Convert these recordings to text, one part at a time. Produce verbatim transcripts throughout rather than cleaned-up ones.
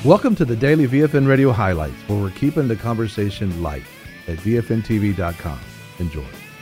Welcome to the Daily V F N Radio Highlights, where we're keeping the conversation light at V F N T V dot com. Enjoy.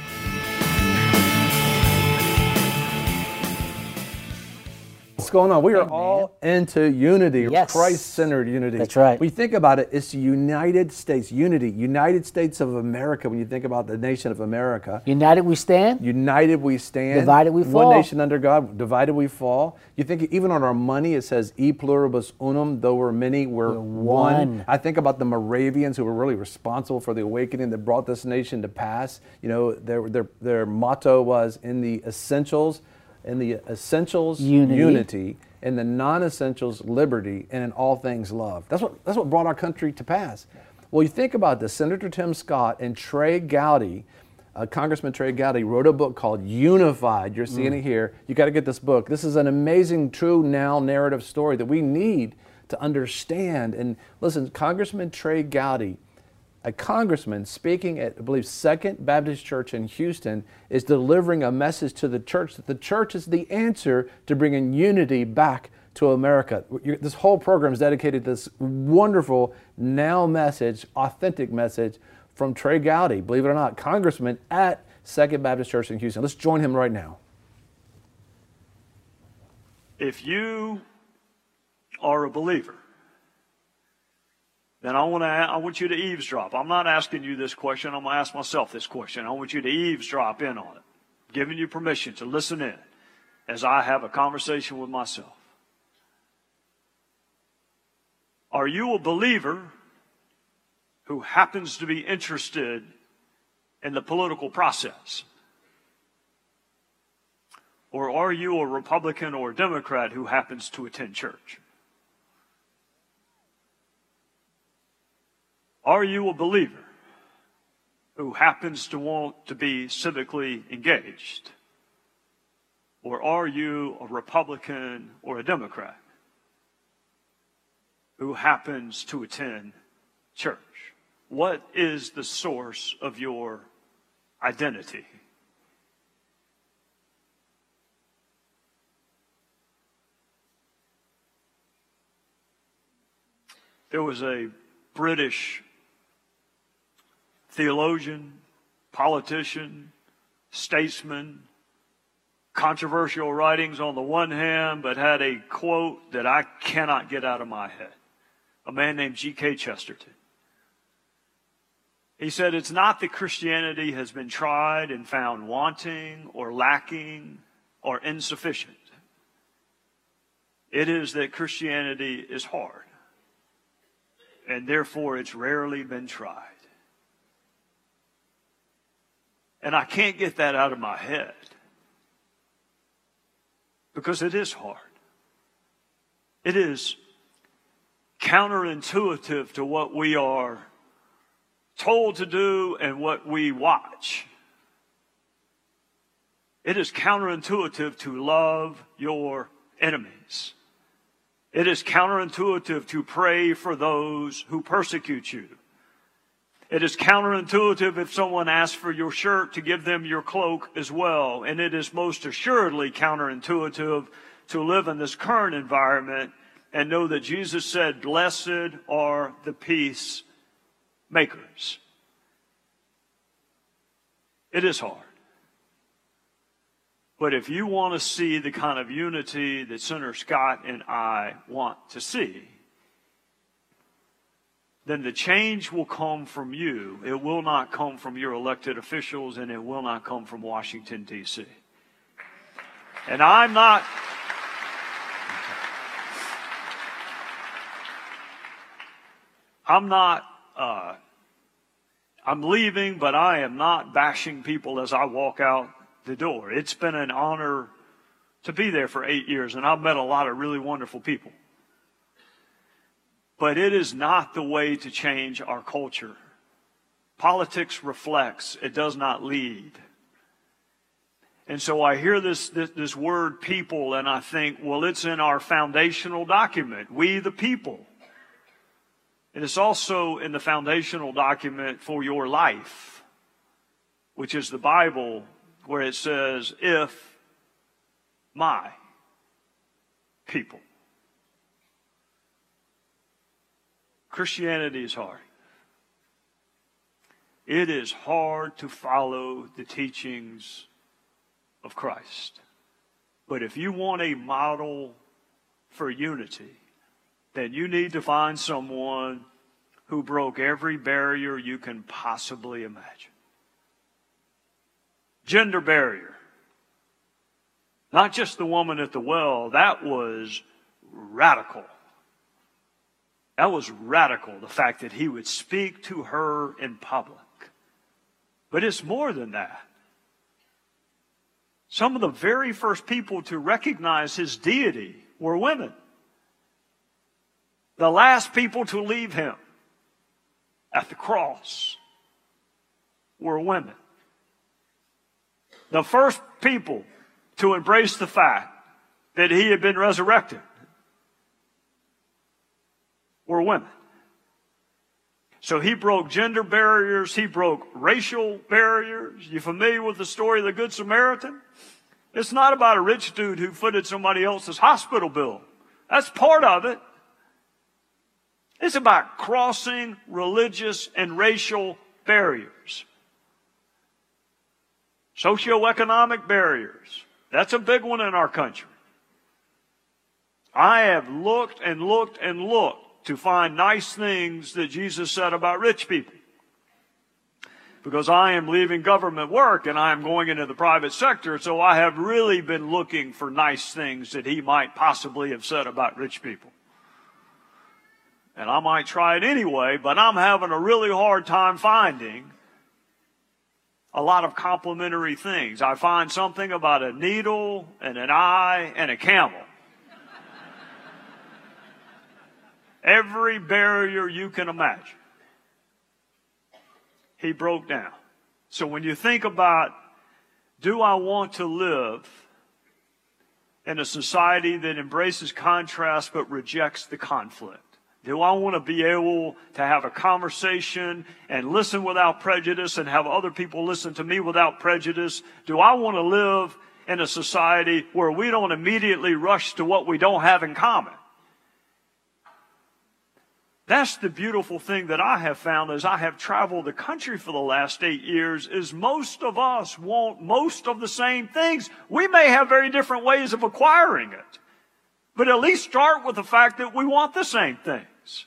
What's going on? We are all into unity, yes. Christ-centered unity. That's right. When you think about it, it's the United States, unity, United States of America. When you think about the nation of America. United we stand. United we stand. Divided we fall. One nation under God, divided we fall. You think even on our money, it says e pluribus unum, though we're many, we're, We're one. one. I think about the Moravians who were really responsible for the awakening that brought this nation to pass. You know, their, their, their motto was in the essentials, in the essentials, Unity. unity, in the non-essentials, liberty, and in all things, love. That's what, that's what brought our country to pass. Well, you think about this. Senator Tim Scott and Trey Gowdy, uh, Congressman Trey Gowdy, wrote a book called Unified. You're seeing mm. it here. You got to get this book. This is an amazing, true now narrative story that we need to understand. And listen, Congressman Trey Gowdy, a congressman speaking at, I believe, Second Baptist Church in Houston, is delivering a message to the church that the church is the answer to bringing unity back to America. This whole program is dedicated to this wonderful now message, authentic message from Trey Gowdy, believe it or not, congressman at Second Baptist Church in Houston. Let's join him right now. If you are a believer, then I want to. I want you to eavesdrop. I'm not asking you this question. I'm going to ask myself this question. I want you to eavesdrop in on it, giving you permission to listen in as I have a conversation with myself. Are you a believer who happens to be interested in the political process? Or are you a Republican or a Democrat who happens to attend church? Are you a believer who happens to want to be civically engaged? Or are you a Republican or a Democrat who happens to attend church? What is the source of your identity? There was a British theologian, politician, statesman, controversial writings on the one hand, but had a quote that I cannot get out of my head. A man named G K Chesterton. He said, it's not that Christianity has been tried and found wanting or lacking or insufficient. It is that Christianity is hard, and therefore it's rarely been tried. And I can't get that out of my head because it is hard. It is counterintuitive to what we are told to do and what we watch. It is counterintuitive to love your enemies. It is counterintuitive to pray for those who persecute you. It is counterintuitive if someone asks for your shirt to give them your cloak as well. And it is most assuredly counterintuitive to live in this current environment and know that Jesus said, blessed are the peacemakers. It is hard. But if you want to see the kind of unity that Senator Scott and I want to see, then the change will come from you. It will not come from your elected officials, and it will not come from Washington, D C And I'm not... I'm not... Uh, I'm leaving, but I am not bashing people as I walk out the door. It's been an honor to be there for eight years, and I've met a lot of really wonderful people. But it is not the way to change our culture. Politics reflects, it does not lead. And so I hear this, this, this word people, and I think, well, it's in our foundational document, we the people. And it's also in the foundational document for your life, which is the Bible, where it says, if my people. Christianity is hard. It is hard to follow the teachings of Christ. But if you want a model for unity, then you need to find someone who broke every barrier you can possibly imagine. Gender barrier. Not just the woman at the well, that was radical. That was radical, the fact that he would speak to her in public. But it's more than that. Some of the very first people to recognize his deity were women. The last people to leave him at the cross were women. The first people to embrace the fact that he had been resurrected were women. So he broke gender barriers. He broke racial barriers. You familiar with the story of the Good Samaritan? It's not about a rich dude who footed somebody else's hospital bill. That's part of it. It's about crossing religious and racial barriers. Socioeconomic barriers. That's a big one in our country. I have looked and looked and looked to find nice things that Jesus said about rich people. Because I am leaving government work and I am going into the private sector, so I have really been looking for nice things that he might possibly have said about rich people. And I might try it anyway, but I'm having a really hard time finding a lot of complimentary things. I find something about a needle and an eye and a camel. Every barrier you can imagine, he broke down. So when you think about, do I want to live in a society that embraces contrast but rejects the conflict? Do I want to be able to have a conversation and listen without prejudice and have other people listen to me without prejudice? Do I want to live in a society where we don't immediately rush to what we don't have in common? That's the beautiful thing that I have found as I have traveled the country for the last eight years is most of us want most of the same things. We may have very different ways of acquiring it, but at least start with the fact that we want the same things.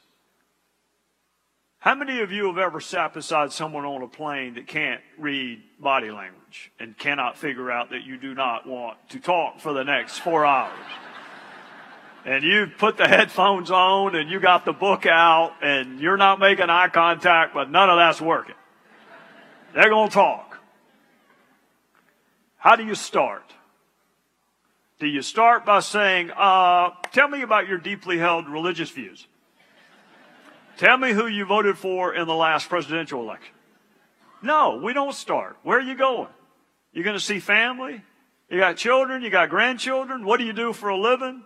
How many of you have ever sat beside someone on a plane that can't read body language and cannot figure out that you do not want to talk for the next four hours? And you put the headphones on and you got the book out and you're not making eye contact, but none of that's working. They're going to talk. How do you start? Do you start by saying, uh, tell me about your deeply held religious views? Tell me who you voted for in the last presidential election. No, we don't start. Where are you going? You're going to see family? You got children? You got grandchildren? What do you do for a living?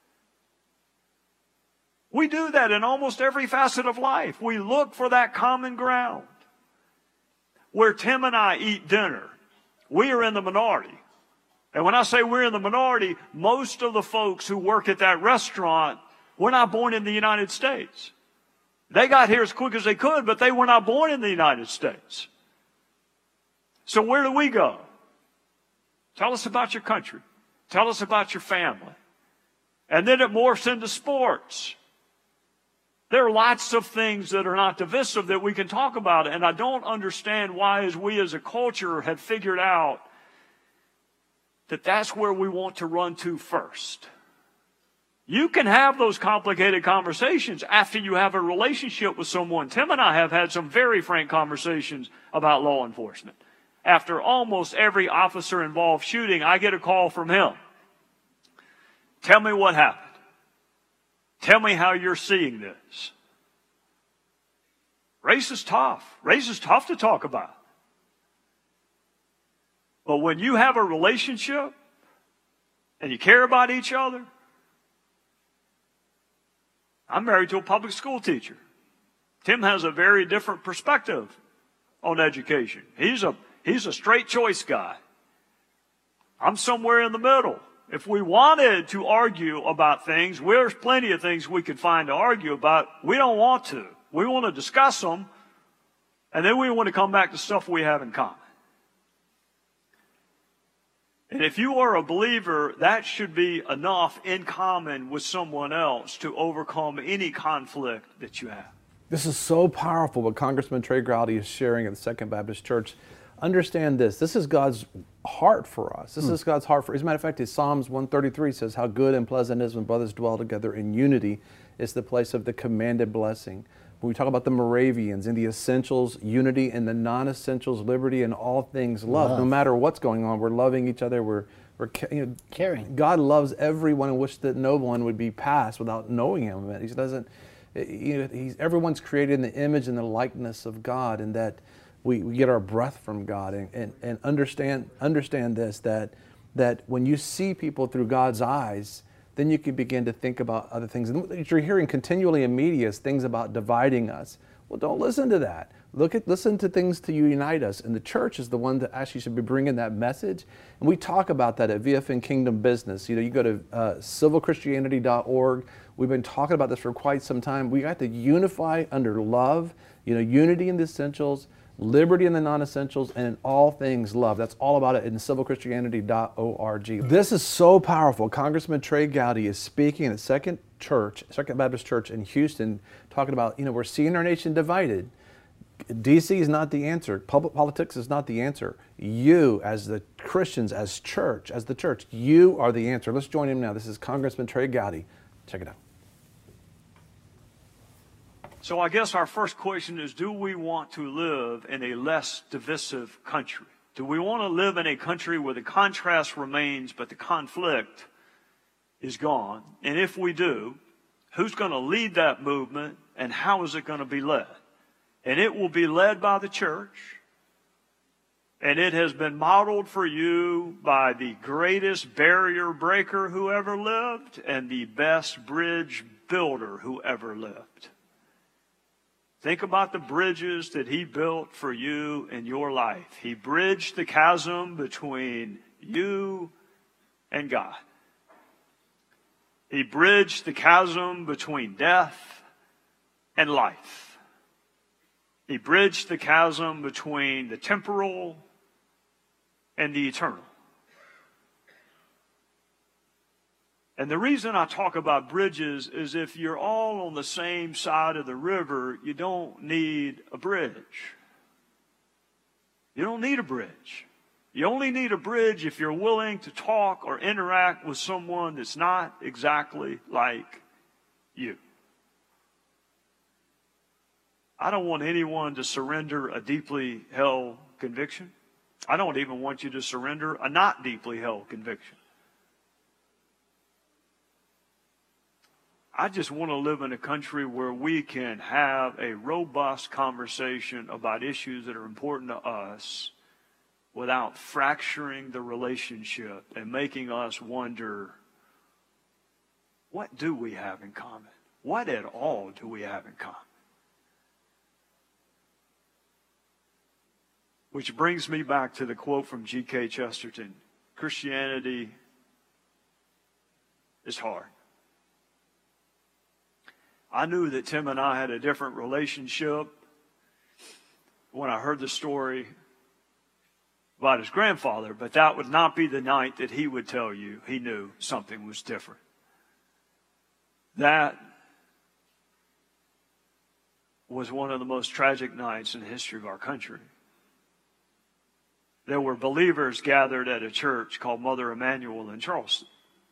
We do that in almost every facet of life. We look for that common ground. Where Tim and I eat dinner, we are in the minority. And when I say we're in the minority, most of the folks who work at that restaurant were not born in the United States. They got here as quick as they could, but they were not born in the United States. So where do we go? Tell us about your country. Tell us about your family. And then it morphs into sports. There are lots of things that are not divisive that we can talk about. And I don't understand why, as we as a culture have figured out that that's where we want to run to first. You can have those complicated conversations after you have a relationship with someone. Tim and I have had some very frank conversations about law enforcement. After almost every officer-involved shooting, I get a call from him. Tell me what happened. Tell me how you're seeing this. Race is tough. Race is tough to talk about. But when you have a relationship and you care about each other, I'm married to a public school teacher. Tim has a very different perspective on education. He's a, he's a straight choice guy. I'm somewhere in the middle. If we wanted to argue about things, there's plenty of things we could find to argue about. We don't want to. We want to discuss them, and then we want to come back to stuff we have in common. And if you are a believer, that should be enough in common with someone else to overcome any conflict that you have. This is so powerful what Congressman Trey Gowdy is sharing at the Second Baptist Church. Understand this. This is God's heart for us. This mm. is God's heart for us. As a matter of fact, Psalms one thirty-three says, how good and pleasant it is when brothers dwell together in unity. It's the place of the commanded blessing. When we talk about the Moravians and the essentials, unity, and the non-essentials, liberty, and all things love. love. No matter what's going on, we're loving each other. We're, we're you know, caring. God loves everyone and wishes that no one would be passed without knowing Him. He doesn't. You know, he's, everyone's created in the image and the likeness of God, and that we, we get our breath from God. And, and, and understand understand this, that that when you see people through God's eyes, then you can begin to think about other things. And what you're hearing continually in media is things about dividing us. Well, don't listen to that. Look at, listen to things to unite us. And the church is the one that actually should be bringing that message. And we talk about that at V F N Kingdom Business. You know, you go to uh, civil christianity dot org. We've been talking about this for quite some time. We got to unify under love, you know, unity in the essentials, liberty in the non-essentials, and in all things love. That's all about it in civil christianity dot org. This is so powerful. Congressman Trey Gowdy is speaking at Second Church, Second Baptist Church in Houston, talking about, you know, we're seeing our nation divided. D C is not the answer. Public politics is not the answer. You, as the Christians, as church, as the church, you are the answer. Let's join him now. This is Congressman Trey Gowdy. Check it out. So I guess our first question is, do we want to live in a less divisive country? Do we want to live in a country where the contrast remains but the conflict is gone? And if we do, who's going to lead that movement and how is it going to be led? And it will be led by the church. And it has been modeled for you by the greatest barrier breaker who ever lived and the best bridge builder who ever lived. Think about the bridges that he built for you in your life. He bridged the chasm between you and God. He bridged the chasm between death and life. He bridged the chasm between the temporal and the eternal. And the reason I talk about bridges is if you're all on the same side of the river, you don't need a bridge. You don't need a bridge. You only need a bridge if you're willing to talk or interact with someone that's not exactly like you. I don't want anyone to surrender a deeply held conviction. I don't even want you to surrender a not deeply held conviction. I just want to live in a country where we can have a robust conversation about issues that are important to us without fracturing the relationship and making us wonder, what do we have in common? What at all do we have in common? Which brings me back to the quote from G K Chesterton. Christianity is hard. I knew that Tim and I had a different relationship when I heard the story about his grandfather, but that would not be the night that he would tell you he knew something was different. That was one of the most tragic nights in the history of our country. There were believers gathered at a church called Mother Emanuel in Charleston.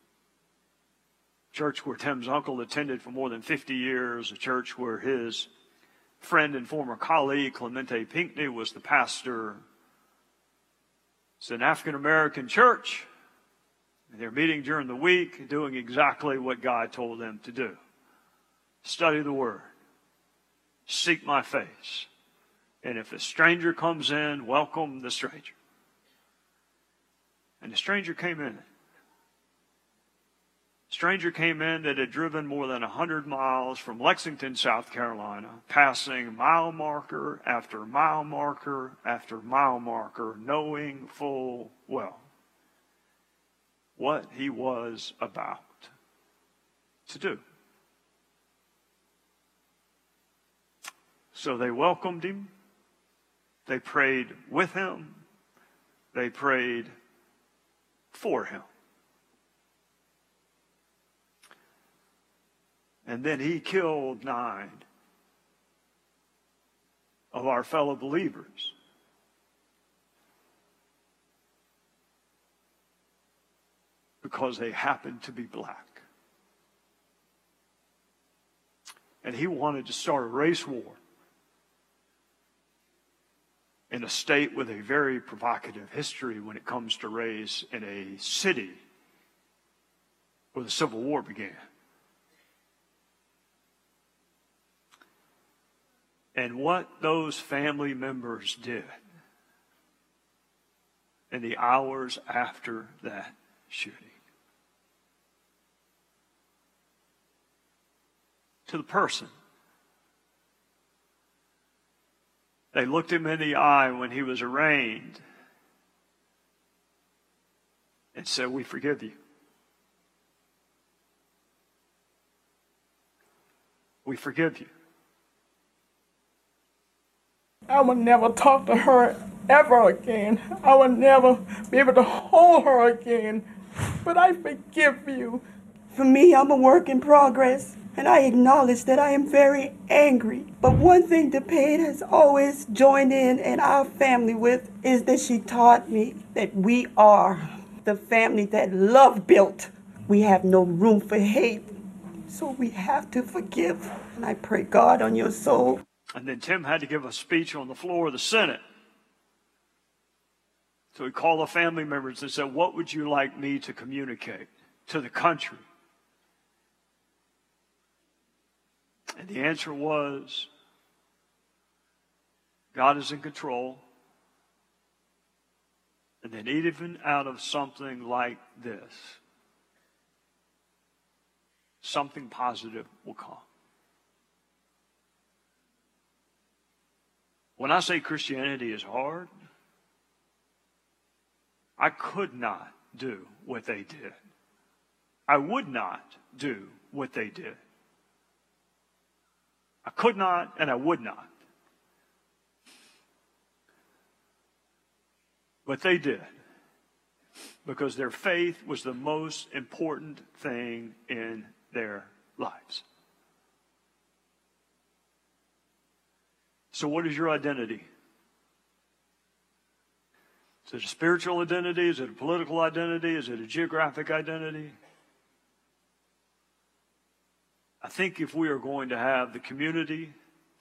Church where Tim's uncle attended for more than fifty years, a church where his friend and former colleague Clemente Pinckney was the pastor. It's an African-American church. They're meeting during the week, doing exactly what God told them to do. Study the Word. Seek my face. And if a stranger comes in, welcome the stranger. And the stranger came in. Stranger came in that had driven more than one hundred miles from Lexington, South Carolina, passing mile marker after mile marker after mile marker, knowing full well what he was about to do. So they welcomed him. They prayed with him. They prayed for him. And then he killed nine of our fellow believers. Because they happened to be black. And he wanted to start a race war in a state with a very provocative history when it comes to race, in a city where the Civil War began. And what those family members did in the hours after that shooting. To the person. They looked him in the eye when he was arraigned and said, "We forgive you. We forgive you." I would never talk to her ever again. I would never be able to hold her again. But I forgive you. For me, I'm a work in progress, and I acknowledge that I am very angry. But one thing DePaine has always joined in and our family with is that she taught me that we are the family that love built. We have no room for hate, so we have to forgive. And I pray God on your soul. And then Tim had to give a speech on the floor of the Senate. So he called the family members and said, "What would you like me to communicate to the country?" And the answer was, God is in control. And then even out of something like this, something positive will come. When I say Christianity is hard, I could not do what they did. I would not do what they did. I could not and I would not. But they did. Because their faith was the most important thing in their lives. So what is your identity? Is it a spiritual identity? Is it a political identity? Is it a geographic identity? I think if we are going to have the community,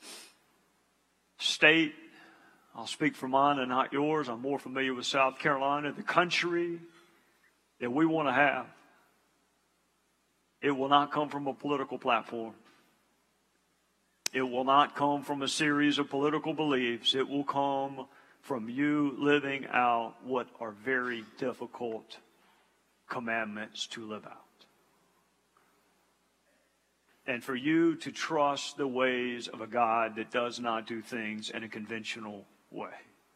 state, I'll speak for mine and not yours, I'm more familiar with South Carolina, the country that we want to have, it will not come from a political platform. It will not come from a series of political beliefs. It will come from you living out what are very difficult commandments to live out. And for you to trust the ways of a God that does not do things in a conventional way.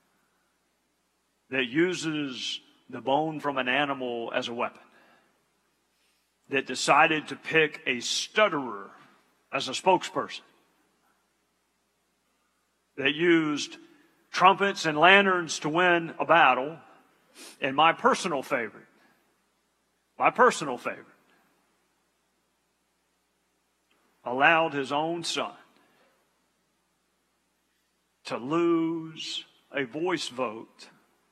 That uses the bone from an animal as a weapon. That decided to pick a stutterer as a spokesperson. That used trumpets and lanterns to win a battle. And my personal favorite, my personal favorite, allowed his own son to lose a voice vote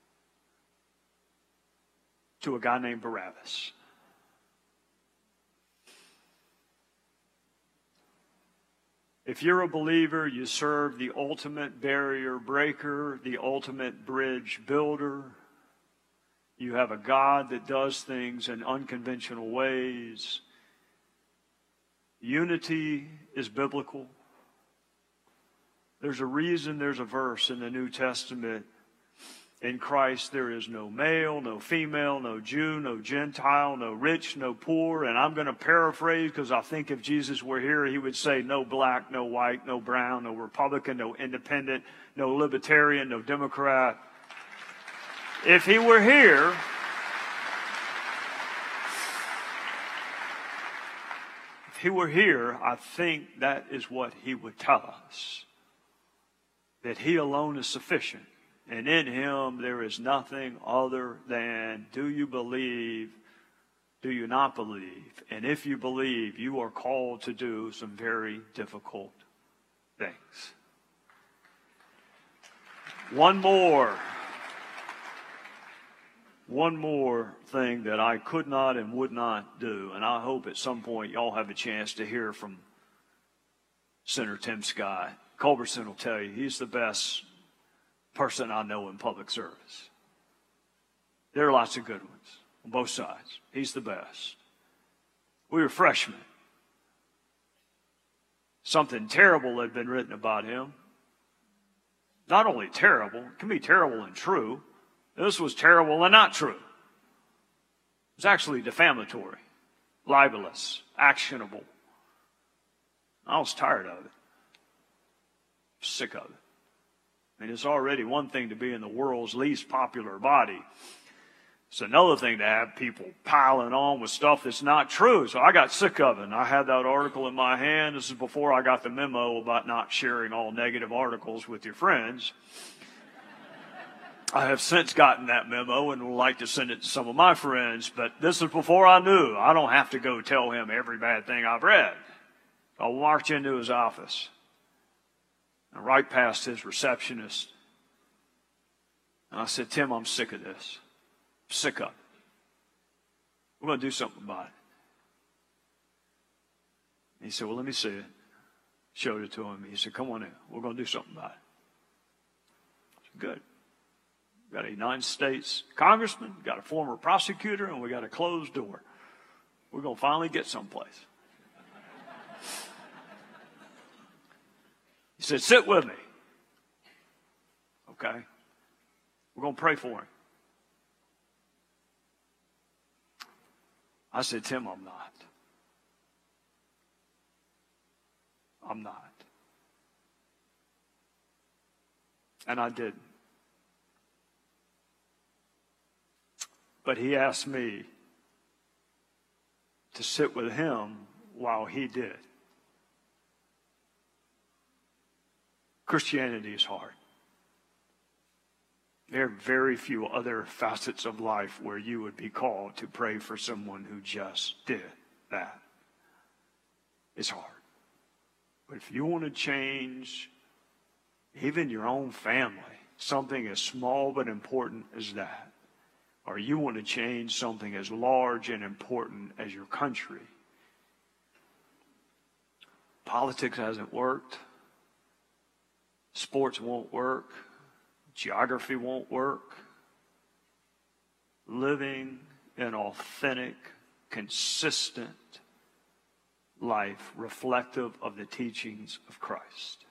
to a guy named Barabbas. If you're a believer, you serve the ultimate barrier breaker, the ultimate bridge builder. You have a God that does things in unconventional ways. Unity is biblical. There's a reason there's a verse in the New Testament. In Christ there is no male, no female, no Jew, no Gentile, no rich, no poor. And I'm going to paraphrase because I think if Jesus were here, he would say no black, no white, no brown, no Republican, no independent, no libertarian, no Democrat. If he were here, he were here, I think that is what he would tell us, that he alone is sufficient. And in him there is nothing other than, do you believe, do you not believe? And if you believe, you are called to do some very difficult things. One more. One more thing that I could not and would not do, and I hope at some point y'all have a chance to hear from Senator Tim Scott. Culberson will tell you he's the best person I know in public service. There are lots of good ones on both sides. He's the best. We were freshmen. Something terrible had been written about him. Not only terrible, it can be terrible and true. This was terrible and not true. It was actually defamatory, libelous, actionable. I was tired of it. Sick of it. I mean, it's already one thing to be in the world's least popular body. It's another thing to have people piling on with stuff that's not true. So I got sick of it. And I had that article in my hand. This is before I got the memo about not sharing all negative articles with your friends. I have since gotten that memo and would like to send it to some of my friends, but this is before I knew. I don't have to go tell him every bad thing I've read. I'll march into his office and right past his receptionist. And I said, Tim, I'm sick of this. I'm sick of it. We're going to do something about it. And he said, well, let me see it. Showed it to him. He said, come on in. We're going to do something about it. I said, good. We got a United States congressman, got a former prosecutor, and we got a closed door. We're going to finally get someplace. He said, sit with me. Okay. We're going to pray for him. I said, Tim, I'm not. I'm not. And I didn't. But he asked me to sit with him while he did. Christianity is hard. There are very few other facets of life where you would be called to pray for someone who just did that. It's hard. But if you want to change even your own family, something as small but important as that, or you want to change something as large and important as your country, politics hasn't worked. Sports won't work. Geography won't work. Living an authentic, consistent life reflective of the teachings of Christ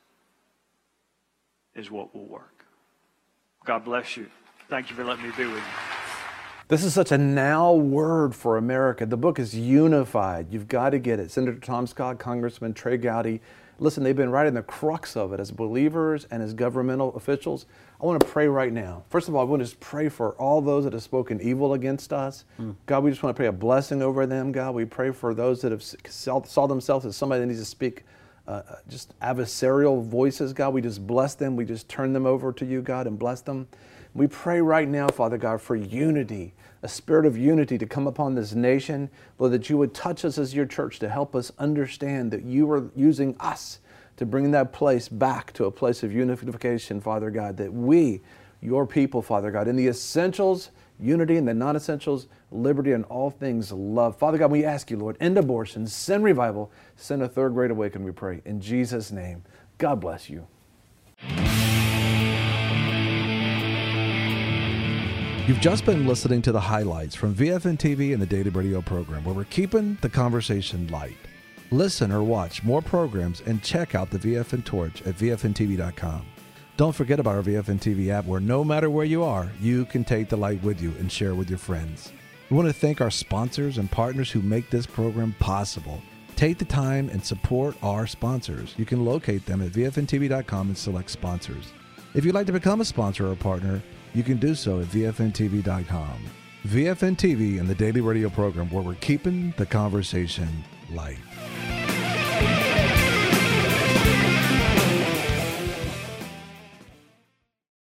is what will work. God bless you. Thank you for letting me be with you. This is such a now word for America. The book is unified. You've got to get it. Senator Tom Scott, Congressman Trey Gowdy. Listen, they've been right in the crux of it as believers and as governmental officials. I want to pray right now. First of all, I want to just pray for all those that have spoken evil against us. Mm. God, we just want to pray a blessing over them. God, we pray for those that have saw, saw themselves as somebody that needs to speak uh, just adversarial voices. God, we just bless them. We just turn them over to you, God, and bless them. We pray right now, Father God, for unity, a spirit of unity to come upon this nation. Lord, that you would touch us as your church to help us understand that you are using us to bring that place back to a place of unification, Father God, that we, your people, Father God, in the essentials, unity, and the non-essentials, liberty, and all things love. Father God, we ask you, Lord, end abortion, send revival, send a third great awakening, we pray. In Jesus' name, God bless you. You've just been listening to the highlights from V F N T V and the Daily Radio program, where we're keeping the conversation light. Listen or watch more programs and check out the V F N Torch at V F N T V dot com. Don't forget about our V F N T V app, where no matter where you are, you can take the light with you and share with your friends. We want to thank our sponsors and partners who make this program possible. Take the time and support our sponsors. You can locate them at V F N T V dot com and select sponsors. If you'd like to become a sponsor or a partner, you can do so at V F N T V dot com. V F N T V and the Daily Radio program, where we're keeping the conversation light.